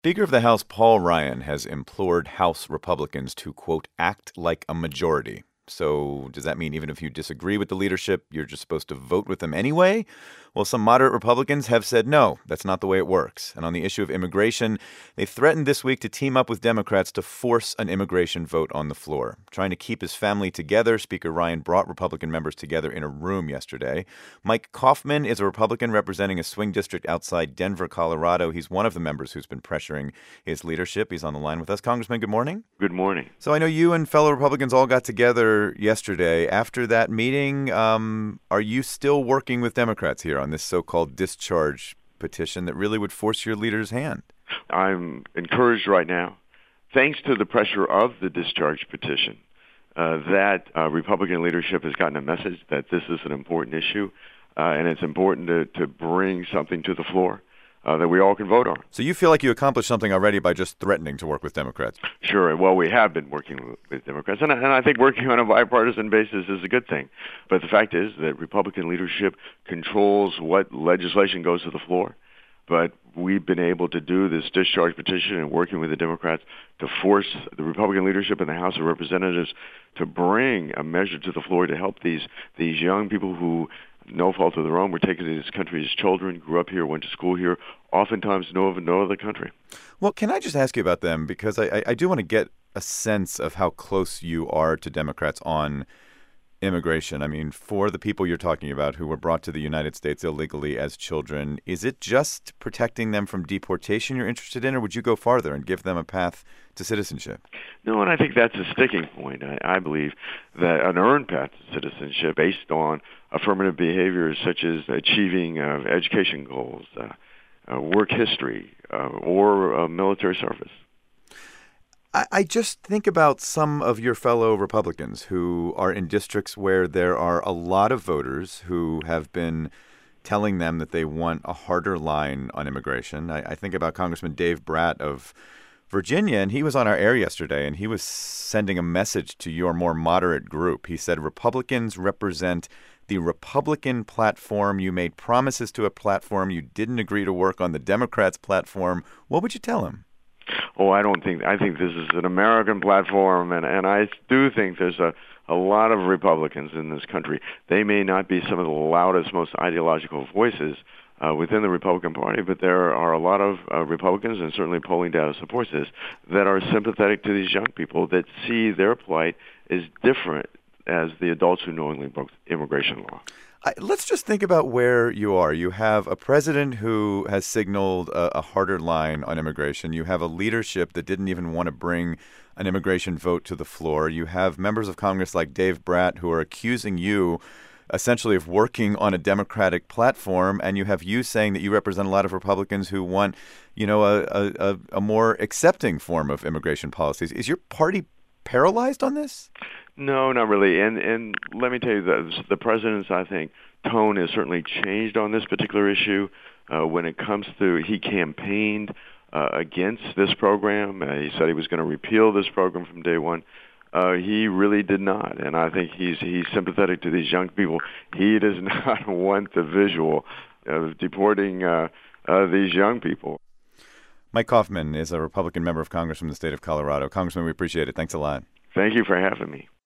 Speaker of the House Paul Ryan has implored House Republicans to, quote, act like a majority. So does that mean even if you disagree with the leadership, you're just supposed to vote with them anyway? Well, some moderate Republicans have said no, that's not the way it works. And on the issue of immigration, they threatened this week to team up with Democrats to force an immigration vote on the floor. Trying to keep his family together, Speaker Ryan brought Republican members together in a room yesterday. Mike Kaufman is a Republican representing a swing district outside Denver, Colorado. He's one of the members who's been pressuring his leadership. He's on the line with us. Congressman, good morning. Good morning. So I know you and fellow Republicans all got together yesterday. After that meeting, are you still working with Democrats here on this so-called discharge petition that really would force your leader's hand? I'm encouraged right now, thanks to the pressure of the discharge petition, that Republican leadership has gotten a message that this is an important issue, and it's important to bring something to the floor that we all can vote on. So you feel like you accomplished something already by just threatening to work with Democrats? Sure. Well, we have been working with Democrats, and I think working on a bipartisan basis is a good thing. But the fact is that Republican leadership controls what legislation goes to the floor. But we've been able to do this discharge petition and working with the Democrats to force the Republican leadership in the House of Representatives to bring a measure to the floor to help these young people who, no fault of their own, were taken to this country as children, grew up here, went to school here, oftentimes know of no other country. Well, can I just ask you about them? Because I do want to get a sense of how close you are to Democrats on immigration. I mean, for the people you're talking about who were brought to the United States illegally as children, is it just protecting them from deportation you're interested in, or would you go farther and give them a path to citizenship? No, and I think that's a sticking point. I believe that an earned path to citizenship based on affirmative behaviors such as achieving education goals, work history, or military service. I just think about some of your fellow Republicans who are in districts where there are a lot of voters who have been telling them that they want a harder line on immigration. I think about Congressman Dave Brat of Virginia, and he was on our air yesterday, and he was sending a message to your more moderate group. He said, Republicans represent the Republican platform. You made promises to a platform. You didn't agree to work on the Democrats' platform. What would you tell him? Oh, I think this is an American platform, and I do think there's a lot of Republicans in this country. They may not be some of the loudest, most ideological voices within the Republican Party, but there are a lot of Republicans, and certainly polling data supports this, that are sympathetic to these young people that see their plight as different as the adults who knowingly broke immigration law. Let's just think about where you are. You have a president who has signaled a harder line on immigration. You have a leadership that didn't even want to bring an immigration vote to the floor. You have members of Congress like Dave Brat who are accusing you essentially of working on a Democratic platform, and you have you saying that you represent a lot of Republicans who want, a more accepting form of immigration policies. Is your party paralyzed on this? No, not really. And let me tell you, the president's, I think, tone has certainly changed on this particular issue. When it comes to, he campaigned against this program. He said he was going to repeal this program from day one. He really did not, and I think he's sympathetic to these young people. He does not want the visual of deporting these young people. Mike Kaufman is a Republican member of Congress from the state of Colorado. Congressman, we appreciate it. Thanks a lot. Thank you for having me.